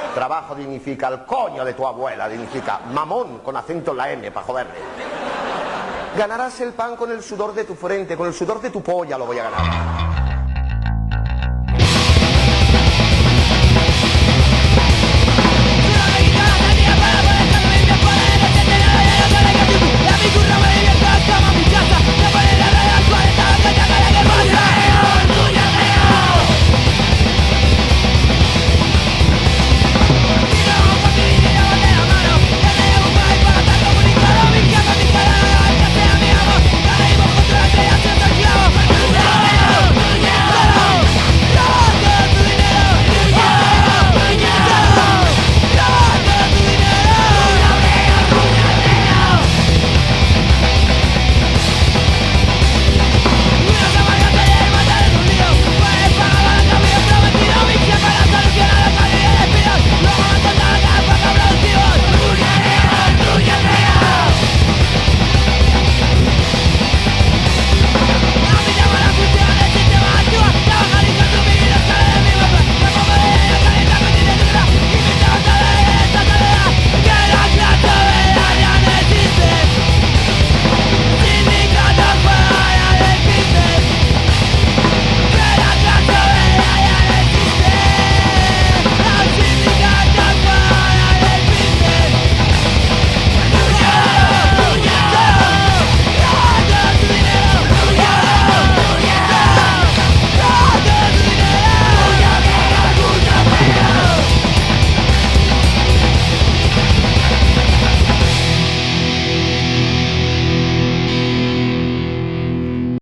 Trabajo dignifica, el coño de tu abuela dignifica. Mamón, con acento en la M, para joderle. Ganarás el pan con el sudor de tu frente, con el sudor de tu polla lo voy a ganar.